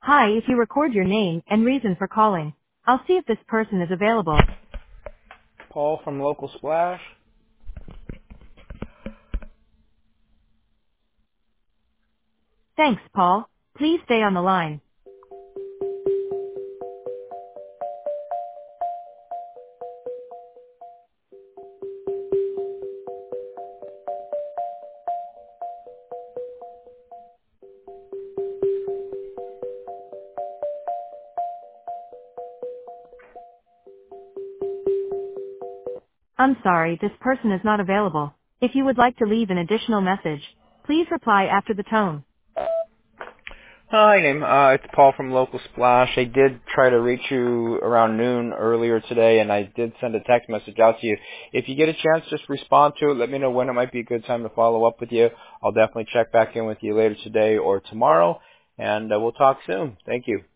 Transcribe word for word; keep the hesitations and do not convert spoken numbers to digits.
Hi, if you record your name and reason for calling, I'll see if this person is available. Paul from Local Splash. Thanks, Paul. Please stay on the line. I'm sorry, this person is not available. If you would like to leave an additional message, please reply after the tone. Hi, name. Uh, it's Paul from Local Splash. I did try to reach you around noon earlier today, and I did send a text message out to you. If you get a chance, just respond to it. Let me know when it might be a good time to follow up with you. I'll definitely check back in with you later today or tomorrow, and uh, we'll talk soon. Thank you.